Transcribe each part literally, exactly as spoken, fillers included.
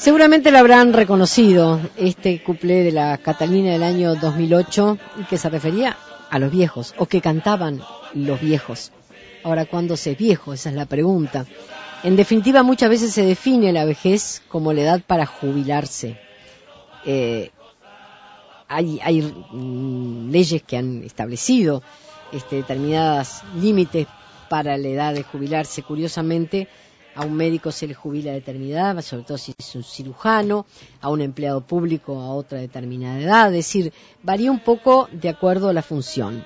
Seguramente lo habrán reconocido, este cuplé de la Catalina del año dos mil ocho, que se refería a los viejos, o que cantaban los viejos. Ahora, ¿cuándo se es viejo? Esa es la pregunta. En definitiva, muchas veces se define la vejez como la edad para jubilarse. Eh, hay hay mm, leyes que han establecido este, determinados límites para la edad de jubilarse. Curiosamente, a un médico se le jubila a determinada edad, sobre todo si es un cirujano, a un empleado público a otra determinada edad, es decir, varía un poco de acuerdo a la función.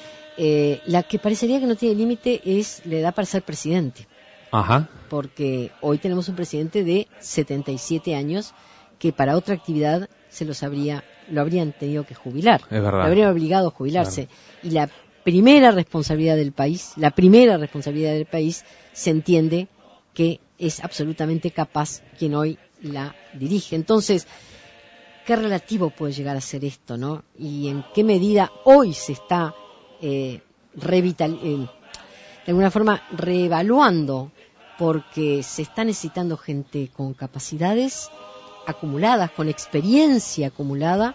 Eh, la que parecería que no tiene límite es la edad para ser presidente. Ajá. Porque hoy tenemos un presidente de setenta y siete años que para otra actividad se los habría, lo habrían tenido que jubilar. Es verdad. Lo habrían obligado a jubilarse. Claro. Y la primera responsabilidad del país, la primera responsabilidad del país, se entiende que es absolutamente capaz quien hoy la dirige. Entonces, ¿qué relativo puede llegar a ser esto, no? Y en qué medida hoy se está eh, revital, eh, de alguna forma reevaluando, porque se está necesitando gente con capacidades acumuladas, con experiencia acumulada,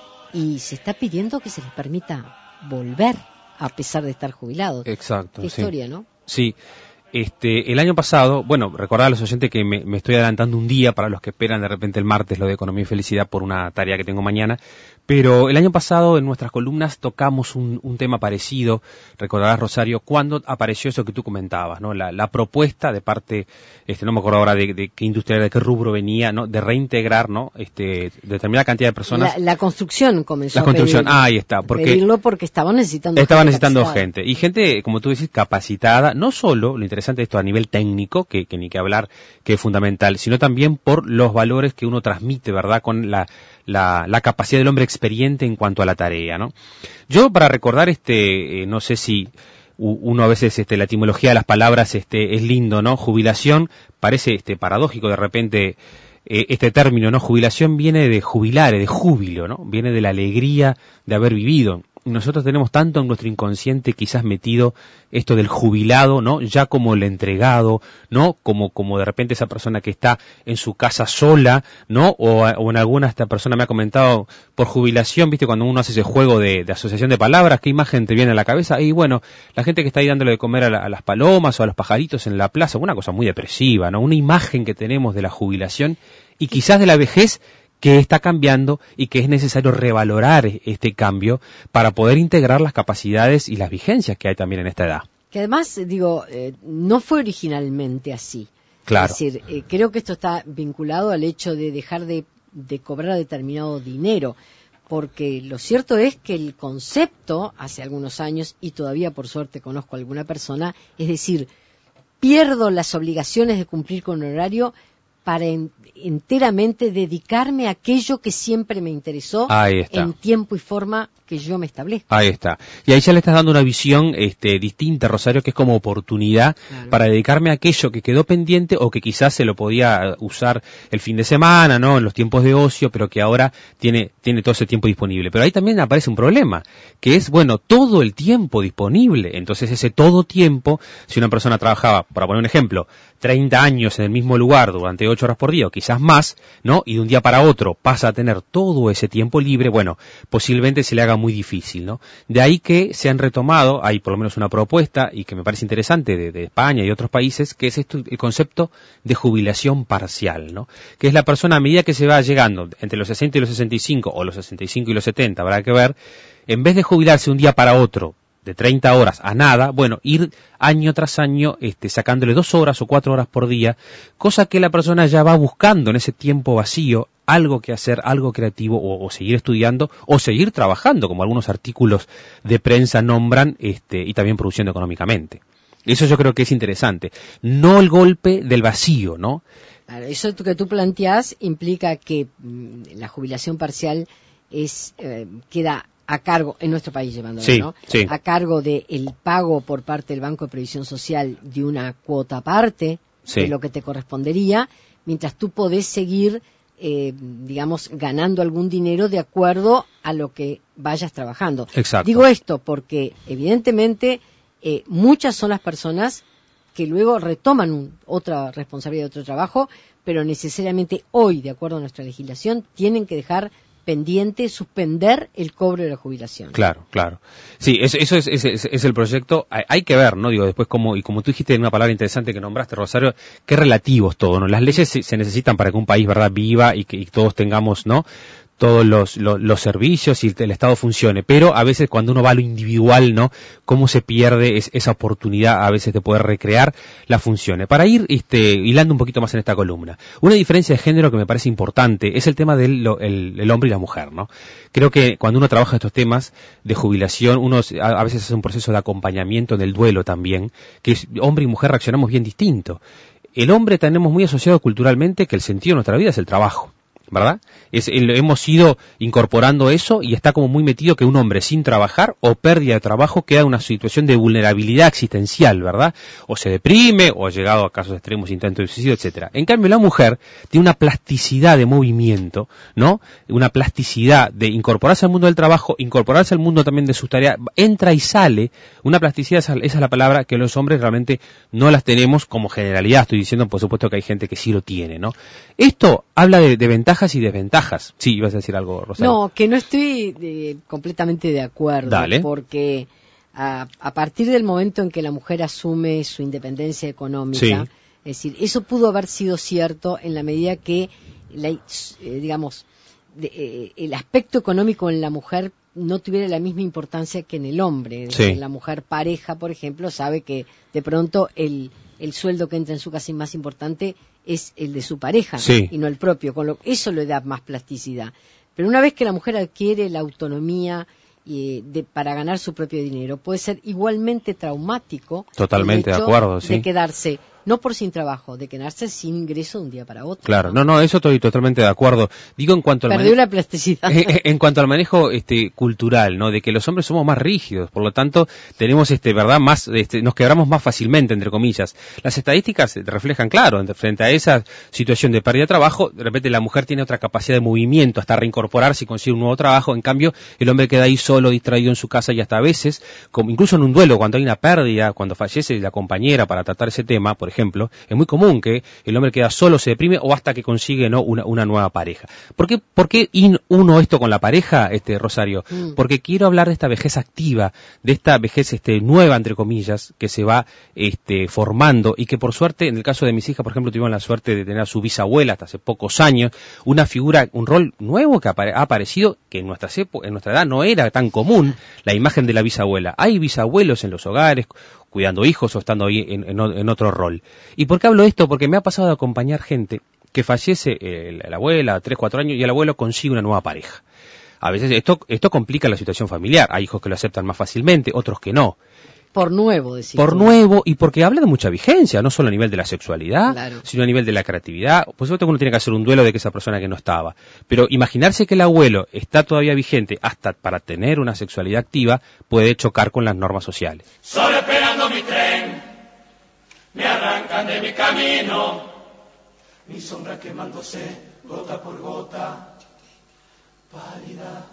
y se está pidiendo que se les permita volver a pesar de estar jubilados. Exacto. Qué sí. historia, ¿no? Sí. Este, el año pasado, bueno, recordar a los oyentes que me, me estoy adelantando un día para los que esperan de repente el martes lo de Economía y Felicidad por una tarea que tengo mañana, pero el año pasado en nuestras columnas tocamos un, un tema parecido, recordarás, Rosario, cuando apareció eso que tú comentabas, ¿no? La, la propuesta de parte, este, no me acuerdo ahora de, de qué industria, de qué rubro venía, ¿no? De reintegrar, ¿no? Este, determinada cantidad de personas. La, la construcción comenzó la construcción, a pedir, ah, ahí está, porque pedirlo porque estaban necesitando estaban gente necesitando capacitada. gente, y gente, como tú decís, capacitada, no solo, lo interesante de esto a nivel técnico, que, que ni que hablar, que es fundamental, sino también por los valores que uno transmite, ¿verdad?, con la, la, la capacidad del hombre experiente en cuanto a la tarea, ¿no? Yo, para recordar, este, eh, no sé si uno a veces, este, la etimología de las palabras, este, es lindo, ¿no? Jubilación, parece, este, paradójico de repente, eh, este término, ¿no? Jubilación viene de jubilar, de júbilo, ¿no? Viene de la alegría de haber vivido. Nosotros tenemos tanto en nuestro inconsciente quizás metido esto del jubilado, ¿no? Ya como el entregado, ¿no? Como, como de repente esa persona que está en su casa sola, ¿no? O, o en alguna, esta persona me ha comentado por jubilación, ¿viste? Cuando uno hace ese juego de, de asociación de palabras, ¿qué imagen te viene a la cabeza? Y bueno, la gente que está ahí dándole de comer a, la, a las palomas o a los pajaritos en la plaza, una cosa muy depresiva, ¿no? Una imagen que tenemos de la jubilación y quizás de la vejez, que está cambiando y que es necesario revalorar este cambio para poder integrar las capacidades y las vigencias que hay también en esta edad. Que además, digo, eh, no fue originalmente así. Claro. Es decir, eh, creo que esto está vinculado al hecho de dejar de, de cobrar determinado dinero, porque lo cierto es que el concepto, hace algunos años, y todavía por suerte conozco a alguna persona, es decir, pierdo las obligaciones de cumplir con un horario para en, enteramente dedicarme a aquello que siempre me interesó en tiempo y forma que yo me establezco. Ahí está. Y ahí ya le estás dando una visión este, distinta, Rosario, que es como oportunidad claro. para dedicarme a aquello que quedó pendiente o que quizás se lo podía usar el fin de semana, ¿no? En los tiempos de ocio, pero que ahora tiene, tiene todo ese tiempo disponible. Pero ahí también aparece un problema, que es, bueno, todo el tiempo disponible. Entonces ese todo tiempo, si una persona trabajaba, para poner un ejemplo, treinta años en el mismo lugar durante ocho horas por día o quizás más, ¿no? Y de un día para otro pasa a tener todo ese tiempo libre, bueno, posiblemente se le haga muy difícil, ¿no? De ahí que se han retomado, hay por lo menos una propuesta y que me parece interesante de, de España y otros países, que es esto, el concepto de jubilación parcial, ¿no? Que es la persona a medida que se va llegando entre los sesenta y los sesenta y cinco o los sesenta y cinco y los setenta, habrá que ver, en vez de jubilarse un día para otro de treinta horas a nada, bueno, ir año tras año este, sacándole dos horas o cuatro horas por día, cosa que la persona ya va buscando en ese tiempo vacío algo que hacer, algo creativo, o, o seguir estudiando, o seguir trabajando, como algunos artículos de prensa nombran, este, y también produciendo económicamente. Eso yo creo que es interesante. No el golpe del vacío, ¿no? Claro, eso que tú planteás implica que mmm, la jubilación parcial es eh, queda a cargo, en nuestro país llevándolo, sí, ¿no? Sí. A cargo del pago por parte del Banco de Previsión Social de una cuota aparte sí. de lo que te correspondería, mientras tú podés seguir, eh, digamos, ganando algún dinero de acuerdo a lo que vayas trabajando. Exacto. Digo esto porque, evidentemente, eh, muchas son las personas que luego retoman un, otra responsabilidad, otro trabajo, pero necesariamente hoy, de acuerdo a nuestra legislación, tienen que dejar pendiente, suspender el cobro de la jubilación. Claro, claro. Sí, eso, eso es, es, es, es el proyecto. Hay, hay que ver, ¿no? Digo, después como, y como tú dijiste en una palabra interesante que nombraste, Rosario, qué relativos todo, ¿no? Las leyes se, se necesitan para que un país, ¿verdad?, viva y que y todos tengamos, ¿no?, todos los, los, los servicios y el Estado funcione, pero a veces cuando uno va a lo individual, ¿no?, cómo se pierde es, esa oportunidad a veces de poder recrear las funciones. Para ir este, hilando un poquito más en esta columna, una diferencia de género que me parece importante es el tema del lo, el, el hombre y la mujer, ¿no? Creo que cuando uno trabaja estos temas de jubilación, uno a, a veces hace un proceso de acompañamiento en el duelo también, que es, hombre y mujer reaccionamos bien distinto. El hombre tenemos muy asociado culturalmente que el sentido de nuestra vida es el trabajo, ¿verdad? Es, el, hemos ido incorporando eso y está como muy metido que un hombre sin trabajar o pérdida de trabajo queda en una situación de vulnerabilidad existencial, ¿verdad? O se deprime o ha llegado a casos extremos, intento de suicidio, etcétera. En cambio, la mujer tiene una plasticidad de movimiento, ¿no? Una plasticidad de incorporarse al mundo del trabajo, incorporarse al mundo también de sus tareas, entra y sale. Una plasticidad, esa, esa es la palabra que los hombres realmente no las tenemos como generalidad. Estoy diciendo, por supuesto, que hay gente que sí lo tiene, ¿no? Esto habla de, de ventajas y desventajas. Sí, ibas a decir algo, Rosario. No, que no estoy eh, completamente de acuerdo. Dale. Porque a, a partir del momento en que la mujer asume su independencia económica, sí. es decir, eso pudo haber sido cierto en la medida que, la, eh, digamos, de, eh, el aspecto económico en la mujer no tuviera la misma importancia que en el hombre. Sí. La mujer pareja, por ejemplo, sabe que de pronto el, el sueldo que entra en su casa es más importante es el de su pareja, sí. y no el propio, con lo eso le da más plasticidad. Pero una vez que la mujer adquiere la autonomía eh, de, para ganar su propio dinero, puede ser igualmente traumático. Totalmente el hecho de acuerdo, sí. de quedarse, no por sin trabajo, de quedarse sin ingreso de un día para otro. Claro, no, no, eso estoy totalmente de acuerdo. Digo en cuanto al Perdió manejo, la plasticidad. En, en cuanto al manejo este cultural, ¿no? De que los hombres somos más rígidos, por lo tanto tenemos este verdad más este, nos quebramos más fácilmente, entre comillas. Las estadísticas reflejan claro, frente a esa situación de pérdida de trabajo, de repente la mujer tiene otra capacidad de movimiento hasta reincorporarse y conseguir un nuevo trabajo. En cambio, el hombre queda ahí solo, distraído en su casa y hasta a veces, como incluso en un duelo, cuando hay una pérdida, cuando fallece la compañera para tratar ese tema, por ejemplo, es muy común que el hombre queda solo, se deprime o hasta que consigue, ¿no?, una, una nueva pareja. ¿Por qué, por qué in, uno esto con la pareja, este Rosario? Mm. Porque quiero hablar de esta vejez activa, de esta vejez este nueva, entre comillas, que se va este formando y que por suerte, en el caso de mis hijas, por ejemplo, tuvieron la suerte de tener a su bisabuela hasta hace pocos años, una figura, un rol nuevo que apare, ha aparecido, que en, nuestras epo, en nuestra edad no era tan común, la imagen de la bisabuela. Hay bisabuelos en los hogares, cuidando hijos o estando ahí en, en, en otro rol. ¿Y por qué hablo de esto? Porque me ha pasado de acompañar gente que fallece, eh, la, la abuela, tres, cuatro años, y el abuelo consigue una nueva pareja. A veces esto, esto complica la situación familiar. Hay hijos que lo aceptan más fácilmente, otros que no. Por nuevo, decís. Por nuevo, y porque habla de mucha vigencia, no solo a nivel de la sexualidad, claro, sino a nivel de la creatividad. Por supuesto que uno tiene que hacer un duelo de que esa persona que no estaba. Pero imaginarse que el abuelo está todavía vigente hasta para tener una sexualidad activa puede chocar con las normas sociales. Solo esperando mi tren, me arrancan de mi camino, mi sombra quemándose gota por gota, pálida,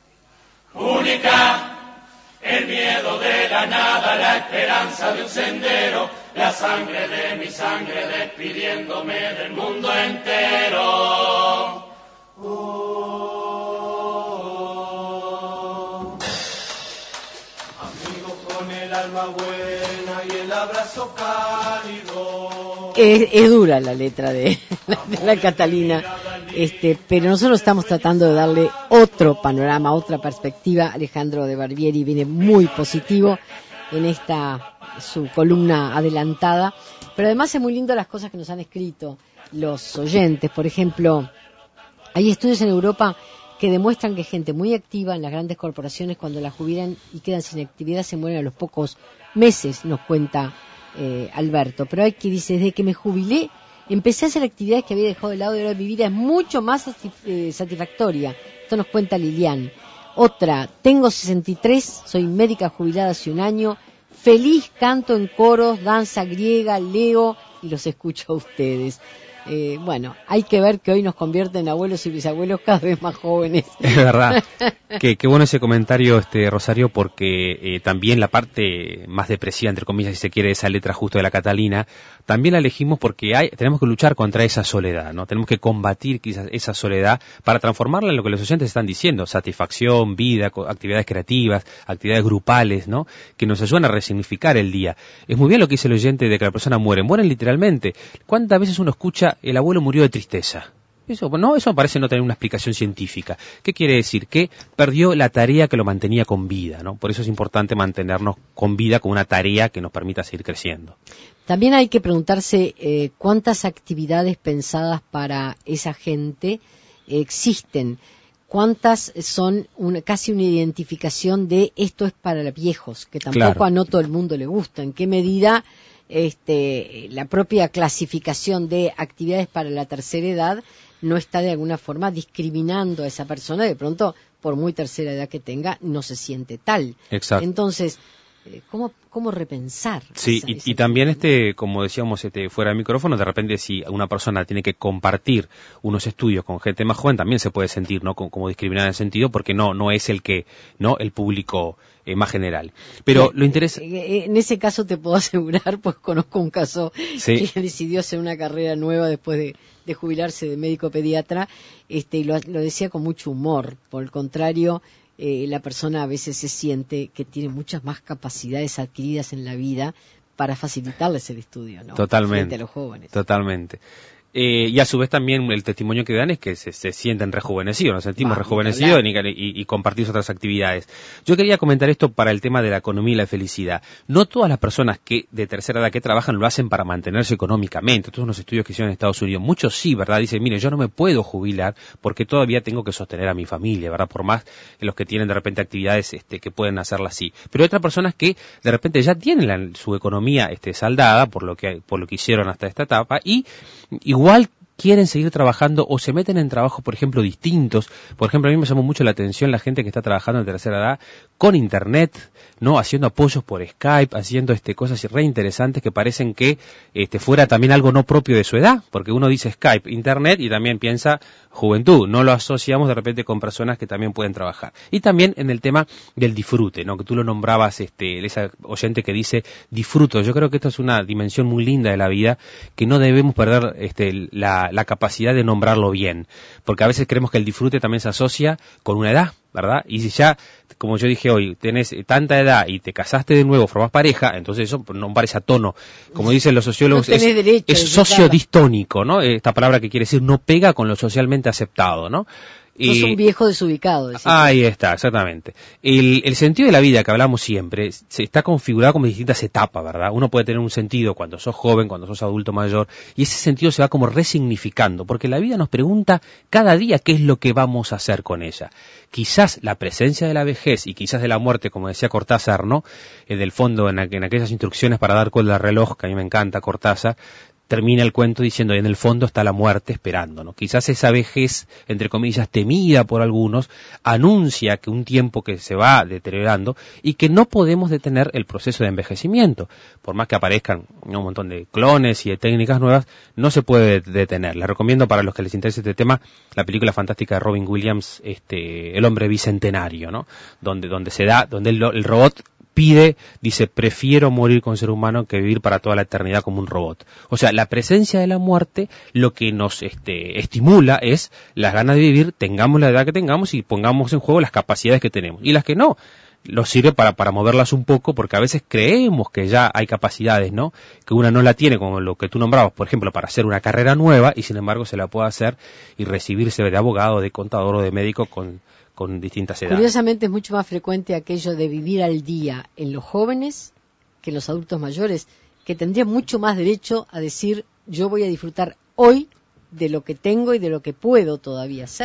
única. El miedo de la nada, la esperanza de un sendero, la sangre de mi sangre despidiéndome del mundo entero. Oh, amigo con el alma buena y el abrazo cálido. Es, es dura la letra de, de la Catalina, este, pero nosotros estamos tratando de darle otro panorama, otra perspectiva. Alejandro de Barbieri viene muy positivo en esta su columna adelantada, pero además es muy lindo las cosas que nos han escrito los oyentes. Por ejemplo, hay estudios en Europa que demuestran que gente muy activa en las grandes corporaciones, cuando la jubilan y quedan sin actividad, se mueren a los pocos meses, nos cuenta Eh, Alberto. Pero hay que dice, desde que me jubilé empecé a hacer actividades que había dejado de lado y ahora mi vida es mucho más eh, satisfactoria. Esto nos cuenta Lilian. Otra, tengo sesenta y tres, soy médica jubilada hace un año, feliz, canto en coros, danza griega, leo y los escucho a ustedes. Eh, bueno, hay que ver que hoy nos convierten en abuelos y bisabuelos cada vez más jóvenes. Es verdad. Qué que bueno ese comentario, este Rosario, porque eh, también la parte más depresiva, entre comillas, si se quiere, de esa letra justo de la Catalina, también la elegimos porque hay, tenemos que luchar contra esa soledad, ¿no? Tenemos que combatir quizás esa soledad para transformarla en lo que los oyentes están diciendo, satisfacción, vida, actividades creativas, actividades grupales, ¿no? Que nos ayudan a resignificar el día. Es muy bien lo que dice el oyente de que la persona muere, mueren literalmente. ¿Cuántas veces uno escucha el abuelo murió de tristeza? Eso, no, eso parece no tener una explicación científica. ¿Qué quiere decir? Que perdió la tarea que lo mantenía con vida, ¿no? Por eso es importante mantenernos con vida con una tarea que nos permita seguir creciendo. También hay que preguntarse eh, cuántas actividades pensadas para esa gente eh, existen. ¿Cuántas son una, casi una identificación de esto es para los viejos, que tampoco claro. a no todo el mundo le gusta? ¿En qué medida este, la propia clasificación de actividades para la tercera edad no está de alguna forma discriminando a esa persona? De pronto, por muy tercera edad que tenga, no se siente tal. Exacto. Entonces, ¿Cómo, cómo repensar? Sí, esa, y, esa y también este, como decíamos este, fuera de micrófono, de repente si una persona tiene que compartir unos estudios con gente más joven, también se puede sentir, ¿no? Como, como discriminada en el sentido, porque no, no es el que, no, el público eh, más general. Pero sí, lo interesa. En ese caso te puedo asegurar, pues conozco un caso sí. que decidió hacer una carrera nueva después de, de jubilarse de médico pediatra, este, y lo, lo decía con mucho humor. Por el contrario, Eh, la persona a veces se siente que tiene muchas más capacidades adquiridas en la vida para facilitarles el estudio, ¿no? Totalmente. Frente a los jóvenes. Totalmente. Eh, y a su vez también el testimonio que dan es que se, se sienten rejuvenecidos, nos sentimos Va, rejuvenecidos y, y, y compartir otras actividades. Yo quería comentar esto para el tema de la economía y la felicidad. No todas las personas que de tercera edad que trabajan lo hacen para mantenerse económicamente. Estos son los estudios que hicieron en Estados Unidos. Muchos sí, ¿verdad? Dicen, mire, yo no me puedo jubilar porque todavía tengo que sostener a mi familia, ¿verdad? Por más que los que tienen de repente actividades este, que pueden hacerla así. Pero hay otras personas que de repente ya tienen la, su economía este, saldada por lo que por lo que hicieron hasta esta etapa y igual quieren seguir trabajando o se meten en trabajos, por ejemplo, distintos. Por ejemplo, a mí me llamó mucho la atención la gente que está trabajando en tercera edad con internet, ¿no? Haciendo apoyos por Skype, haciendo este cosas re interesantes que parecen que este fuera también algo no propio de su edad, porque uno dice Skype, internet y también piensa juventud, no lo asociamos de repente con personas que también pueden trabajar. Y también en el tema del disfrute, ¿no? Que tú lo nombrabas, este, esa oyente que dice disfruto. Yo creo que esta es una dimensión muy linda de la vida que no debemos perder este, la, la capacidad de nombrarlo bien, porque a veces creemos que el disfrute también se asocia con una edad, ¿verdad? Y si ya, como yo dije hoy, tenés tanta edad y te casaste de nuevo, formás pareja, entonces eso no parece a tono. Como dicen los sociólogos, no es, derecho, es sociodistónico, ¿no? Esta palabra que quiere decir no pega con lo socialmente aceptado, ¿no? Sos y, un viejo desubicado. Ahí está, exactamente. El, el sentido de la vida que hablamos siempre se está configurado como distintas etapas, ¿verdad? Uno puede tener un sentido cuando sos joven, cuando sos adulto mayor, y ese sentido se va como resignificando, porque la vida nos pregunta cada día qué es lo que vamos a hacer con ella. Quizás la presencia de la vejez y quizás de la muerte, como decía Cortázar, ¿no? En el fondo, en, en aquellas instrucciones para dar cuerda al reloj, que a mí me encanta Cortázar, termina el cuento diciendo, en el fondo está la muerte esperando, ¿no? Quizás esa vejez, entre comillas, temida por algunos, anuncia que un tiempo que se va deteriorando y que no podemos detener el proceso de envejecimiento. Por más que aparezcan un montón de clones y de técnicas nuevas, no se puede detener. Les recomiendo para los que les interese este tema, la película fantástica de Robin Williams, este, El hombre bicentenario, ¿no? Donde, donde se da, donde el, el robot pide, dice, prefiero morir con ser humano que vivir para toda la eternidad como un robot. O sea, la presencia de la muerte lo que nos este, estimula es las ganas de vivir, tengamos la edad que tengamos y pongamos en juego las capacidades que tenemos. Y las que no, nos sirve para, para moverlas un poco, porque a veces creemos que ya hay capacidades, ¿no? Que una no la tiene, como lo que tú nombrabas, por ejemplo, para hacer una carrera nueva, y sin embargo se la puede hacer y recibirse de abogado, de contador o de médico con con distintas edades. Curiosamente es mucho más frecuente aquello de vivir al día en los jóvenes que en los adultos mayores, que tendrían mucho más derecho a decir yo voy a disfrutar hoy de lo que tengo y de lo que puedo todavía hacer, ¿no?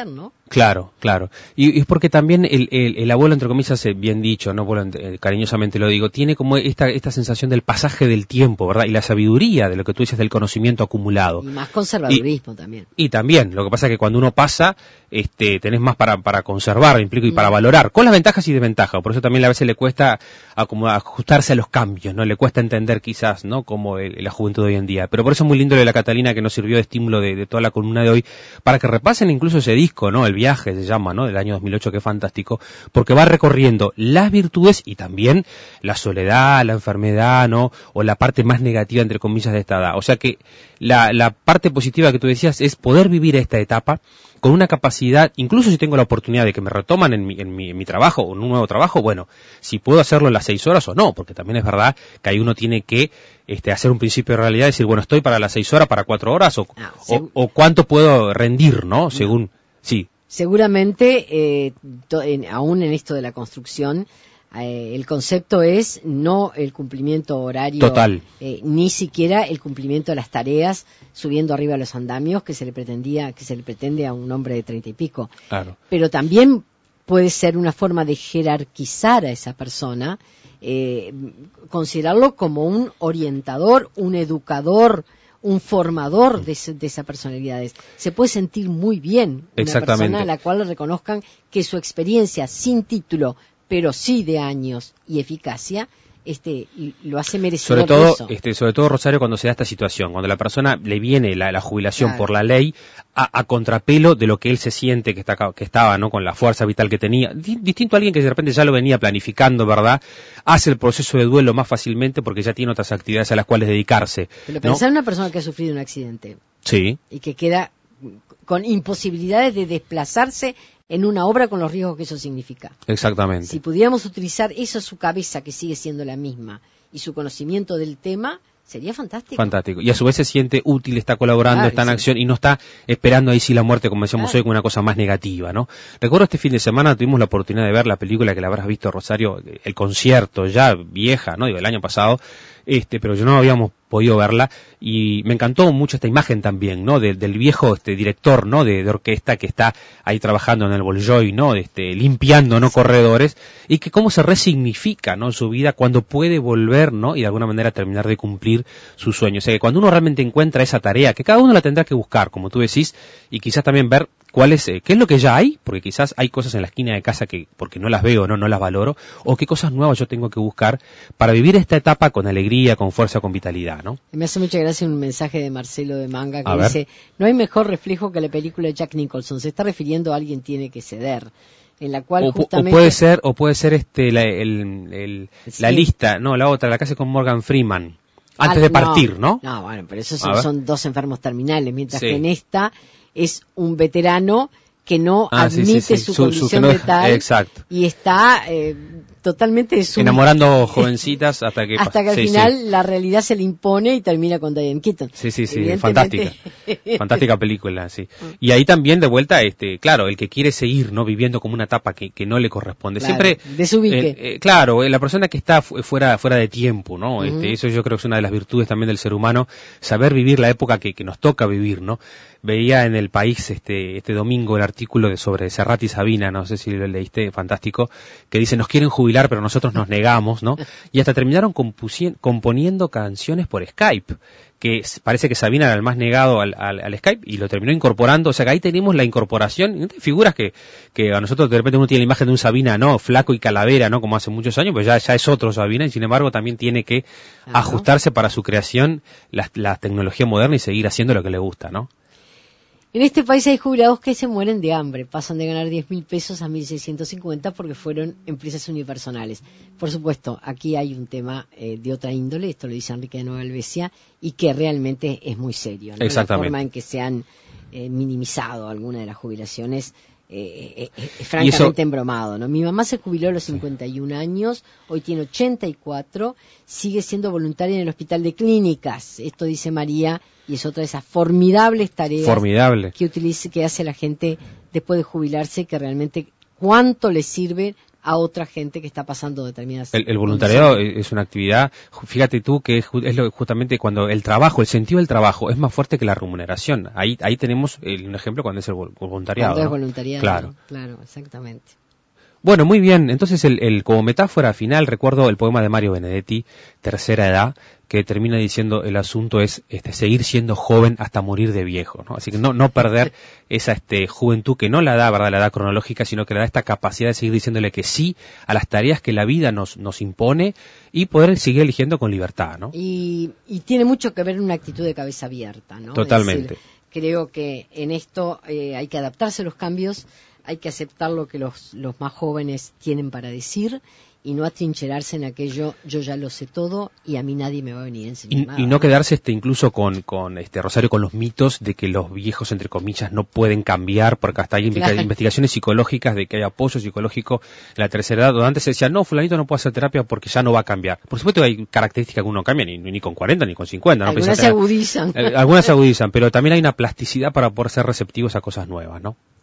Claro, claro. Y, y es porque también el, el, el abuelo, entre comillas, bien dicho, no abuelo, eh, cariñosamente lo digo, tiene como esta esta sensación del pasaje del tiempo, ¿verdad? Y la sabiduría de lo que tú dices del conocimiento acumulado. Y más conservadurismo y, también. Y también, lo que pasa es que cuando uno pasa, este, tenés más para, para conservar, implico, y para valorar, con las ventajas y desventajas. Por eso también a veces le cuesta como ajustarse a los cambios, ¿no? Le cuesta entender quizás, ¿no? Como el, la juventud de hoy en día. Pero por eso es muy lindo lo de la Catalina, que nos sirvió de estímulo de, de toda la columna de hoy, para que repasen incluso ese disco, ¿no? El Viaje se llama, ¿no? Del año dos mil ocho, que es fantástico, porque va recorriendo las virtudes y también la soledad, la enfermedad, ¿no? O la parte más negativa, entre comillas, de esta edad. O sea que la, la parte positiva que tú decías es poder vivir esta etapa con una capacidad, incluso si tengo la oportunidad de que me retoman en mi, en mi, en mi trabajo o en un nuevo trabajo, bueno, si puedo hacerlo en las seis horas o no, porque también es verdad que ahí uno tiene que este, hacer un principio de realidad, decir, bueno, estoy para las seis horas, para cuatro horas, o, ah, o, o cuánto puedo rendir, ¿no? Según, no. sí. Seguramente, eh, to, en, aún en esto de la construcción, eh, el concepto es no el cumplimiento horario, total, eh, ni siquiera el cumplimiento de las tareas subiendo arriba a los andamios que se le pretendía, que se le pretende a un hombre de treinta y pico. Claro. Pero también puede ser una forma de jerarquizar a esa persona, eh, considerarlo como un orientador, un educador, un formador de, ese, de esas personalidades. Se puede sentir muy bien una persona a la cual le reconozcan que su experiencia sin título, pero sí de años y eficacia, este, lo hace merecedor sobre todo, de eso. Este, sobre todo, Rosario, cuando se da esta situación, cuando la persona le viene la, la jubilación claro. por la ley a, a contrapelo de lo que él se siente que, está, que estaba, ¿no? Con la fuerza vital que tenía, distinto a alguien que de repente ya lo venía planificando, ¿verdad? Hace el proceso de duelo más fácilmente porque ya tiene otras actividades a las cuales dedicarse. Pero ¿no? pensar en una persona que ha sufrido un accidente. Sí. Y que queda con imposibilidades de desplazarse en una obra con los riesgos que eso significa. Exactamente. Si pudiéramos utilizar eso, su cabeza, que sigue siendo la misma, y su conocimiento del tema, sería fantástico. Fantástico. Y a su vez se siente útil, está colaborando, claro, está en sí. acción y no está esperando ahí sí la muerte, como decíamos claro. hoy, con una cosa más negativa, ¿no? Recuerdo este fin de semana tuvimos la oportunidad de ver la película que la habrás visto, Rosario, El Concierto, ya vieja, ¿no? Digo, el año pasado, este, pero yo no habíamos podido verla y me encantó mucho esta imagen también, ¿no? De, del viejo este director, ¿no? De, de orquesta que está ahí trabajando en el Bolshoi, ¿no? Este, limpiando, ¿no? Sí. Corredores, y que cómo se resignifica, ¿no? Su vida cuando puede volver, ¿no? Y de alguna manera terminar de cumplir sus sueños. O sea, que cuando uno realmente encuentra esa tarea, que cada uno la tendrá que buscar, como tú decís, y quizás también ver cuál es, eh, qué es lo que ya hay, porque quizás hay cosas en la esquina de casa que, porque no las veo, no, no las valoro, o qué cosas nuevas yo tengo que buscar para vivir esta etapa con alegría, con fuerza, con vitalidad, ¿no? Me hace mucha gracia un mensaje de Marcelo de Manga que a dice, ver. no hay mejor reflejo que la película de Jack Nicholson, se está refiriendo a alguien tiene que ceder, en la cual o, justamente... o puede ser, o puede ser este, la, el, el, sí. la lista, no, la otra, la que hace con Morgan Freeman, antes Al, de partir, no, ¿no? No, bueno, pero esos son, son dos enfermos terminales, mientras sí. que en esta es un veterano que no ah, admite sí, sí, sí. su, su condición su, de tal exacto. y está eh, totalmente su... enamorando jovencitas hasta que hasta que al sí, final sí. la realidad se le impone y termina con Diane Keaton. Sí, sí, sí, fantástica. Fantástica película, sí. Y ahí también de vuelta, este, claro, el que quiere seguir, ¿no? Viviendo como una etapa que, que no le corresponde. Claro, siempre desubique. Eh, eh, claro, eh, la persona que está fuera fuera de tiempo, ¿no? Uh-huh. Este, eso yo creo que es una de las virtudes también del ser humano, saber vivir la época que, que nos toca vivir, ¿no? Veía en El País este este domingo el artículo de sobre Serrat y Sabina, no sé si lo leíste, fantástico, que dice, nos quieren jubilar pero nosotros nos negamos, ¿no? Y hasta terminaron componiendo canciones por Skype, que parece que Sabina era el más negado al, al, al Skype y lo terminó incorporando, o sea que ahí tenemos la incorporación, figuras que, que a nosotros de repente uno tiene la imagen de un Sabina, ¿no? Flaco y calavera, ¿no? Como hace muchos años, pues ya, ya es otro Sabina y sin embargo también tiene que Ajá. ajustarse para su creación la, la tecnología moderna y seguir haciendo lo que le gusta, ¿no? En este país hay jubilados que se mueren de hambre, pasan de ganar diez mil pesos a mil seiscientos cincuenta porque fueron empresas unipersonales. Por supuesto, aquí hay un tema eh, de otra índole, esto lo dice Enrique de Nueva Helvecia, y que realmente es muy serio, ¿no? Exactamente. La forma en que se han eh, minimizado algunas de las jubilaciones eh, eh, eh, es francamente eso... embromado, ¿no? Mi mamá se jubiló a los cincuenta y un años, hoy tiene ochenta y cuatro, sigue siendo voluntaria en el Hospital de Clínicas, esto dice María, y es otra de esas formidables tareas Formidable. que utiliza, que hace la gente después de jubilarse, que realmente cuánto le sirve a otra gente que está pasando determinadas El, el voluntariado es una actividad, fíjate tú, que es, es lo, justamente cuando el trabajo, el sentido del trabajo es más fuerte que la remuneración. Ahí ahí tenemos el, un ejemplo cuando es el voluntariado. Cuando ¿no? es voluntariado. Claro. Claro, exactamente. Bueno, muy bien. Entonces, el, el, como metáfora final, recuerdo el poema de Mario Benedetti, Tercera Edad, que termina diciendo el asunto es este, seguir siendo joven hasta morir de viejo, ¿no? Así que no, no perder esa este, juventud que no la da, ¿verdad?, la edad cronológica, sino que le da esta capacidad de seguir diciéndole que sí a las tareas que la vida nos, nos impone y poder seguir eligiendo con libertad, ¿no? Y, y tiene mucho que ver en una actitud de cabeza abierta, ¿no? Totalmente. Es decir, creo que en esto eh, hay que adaptarse a los cambios, hay que aceptar lo que los, los más jóvenes tienen para decir y no atrincherarse en aquello, yo ya lo sé todo y a mí nadie me va a venir a enseñar y, nada. Y no quedarse este incluso con, con este Rosario, con los mitos de que los viejos, entre comillas, no pueden cambiar, porque hasta hay Claro. investigaciones psicológicas de que hay apoyo psicológico en la tercera edad, donde antes se decía, no, fulanito no puede hacer terapia porque ya no va a cambiar. Por supuesto que hay características que uno cambia, ni, ni con cuarenta ni con cincuenta. ¿no? Algunas se agudizan. Eh, algunas se agudizan, pero también hay una plasticidad para poder ser receptivos a cosas nuevas, ¿no?